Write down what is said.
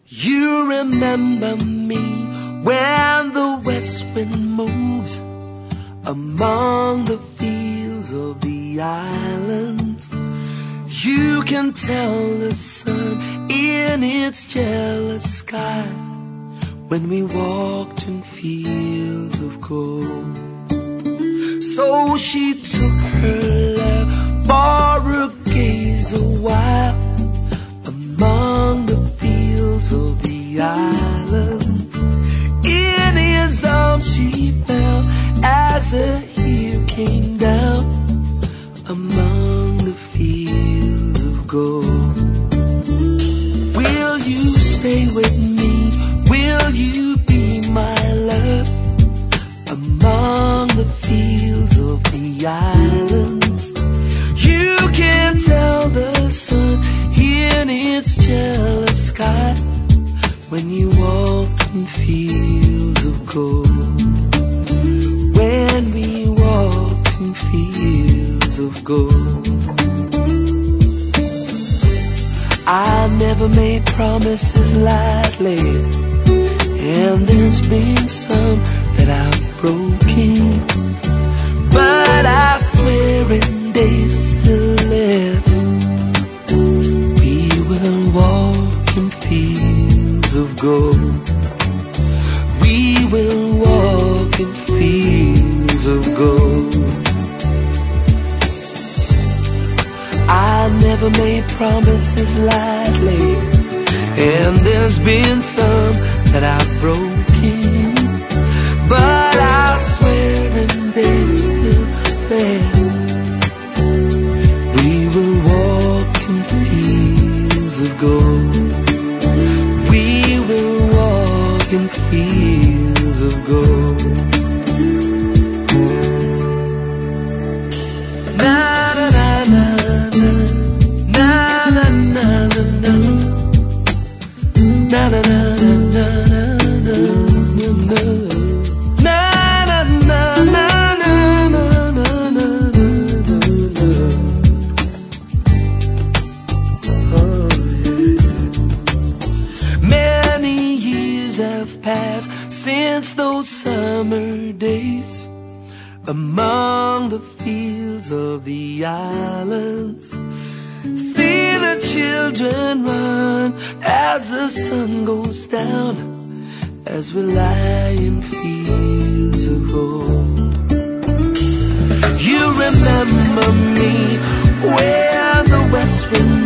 You remember me when the west wind moves among the fields of the islands. You can tell the sun in its jealous sky when we walked in fields of gold. So she took her love for a gaze a while among the fields of the islands. In his arms she fell as a tear came down among the fields of gold. Will you stay with me? Will you be my love among the fields of the islands? You can tell the sun in its jealous sky when you walk in fields of gold. When we walk in fields of gold. I never made promises lightly, and there's been some that I've broken, but I swear in days still left, we will walk in fields of gold. We will walk in fields of gold. I never made promises lightly, and there's been some that I've broken, but I swear in days still left, we will walk in fields of gold. We will walk in fields of gold. Na na na na na na na na na na na na. Since those summer days among the fields of the islands, see the children run as the sun goes down, as we lie in fields of gold. You remember me when the west wind